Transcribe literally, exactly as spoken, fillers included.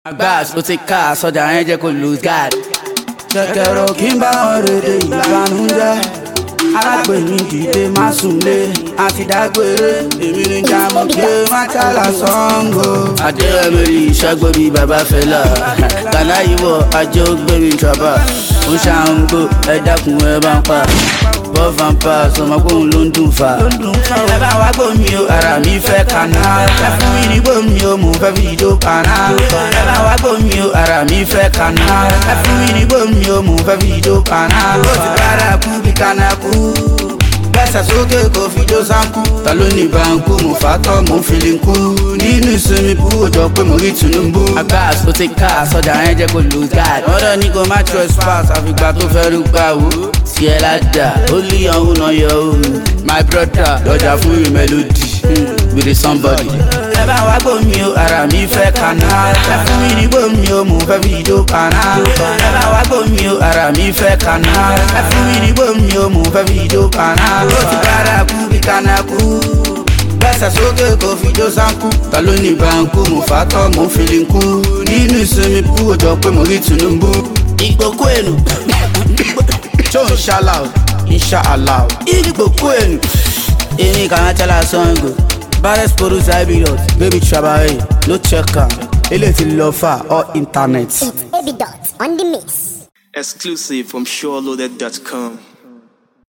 Agbáàs ló ti ká sọ́jà yẹn jẹ́ kó lose guard. Ṣẹ̀kẹ̀rọ̀ kí n bá wọn rèdè ìbànújẹ́. Alágbèmí dìde má súnlé, àti dágbére. Èmi ní jàmù kí ẹ má kálá Ṣàngó. Adéyẹmẹ̀rì ìṣàgbọ́ bíi bàbá Fẹlá. Kàná ìwọ̀ ajé ó gbé mi traba. Ó Ṣàngó ẹ dákun ẹ bá ń pa. Bọ́ vampire sọmọ kóhun ló ń dùn fa. Ẹ bá wá gbòmí o, ara mi fẹ́ kaná. Ẹ fún mi ní gbòmí o, mo fẹ́ fi ìjó kaná. Ẹ bá wá gbòmí o, ara mi fẹ́ kaná. Ẹ fún mi ní gbòmí o, mo fẹ́ fi ìjó kaná. Ó ti bára kú bí kaná kú. Bẹ́sẹ̀ sókè kò fi jó sáńkú. Ta ló ní báńkù, mo fà tọ́, mo fi lè kú. Nínú ìsinmi bú òjò pé mo rí Tinubu. Agbáàs ló ti ká sọ́jà yẹn jẹ́ kó lose guard. Ọ̀dọ̀ ní kò má trespass, àfìgbà tó fẹ́ rú gbà wò. Tí ẹ ládà, ó lé ọ̀hún náà yọ òun. My brother, lọ́jà fún mi melody. With the somebody. Ẹ bá wá gbòmí o, ara mi fẹ́ kaná. Ẹ fún mi ní gbòmí o, mo fẹ́ fi ìjó kaná. Ẹ bá wá gbòmí o, ara mi fẹ́ kaná. Ẹ fún mi ní gbòmí o, mo fẹ́ fi ìjó kaná. Ó ti bára kú bí kaná kú. Bẹ́sẹ̀ sókè kò fi jó sáńkú. Ta ló ní báńkù, mo fà tọ́, mo fi lè kú. Nínú ìsinmi bú òjò pé mo rí Tinubu. Ìgbòkú ẹnu. Ṣó ń ṣàlà o, inshallah o. Ìgbòkú ẹnu. Èmi kàn án tẹ́lá Ṣàngó. Baddest producer Ebidot, baby trabaye, no check am. Ele ti lọ far or internet. It's Ebidot on the mix. Exclusive from SureLoaded dot com.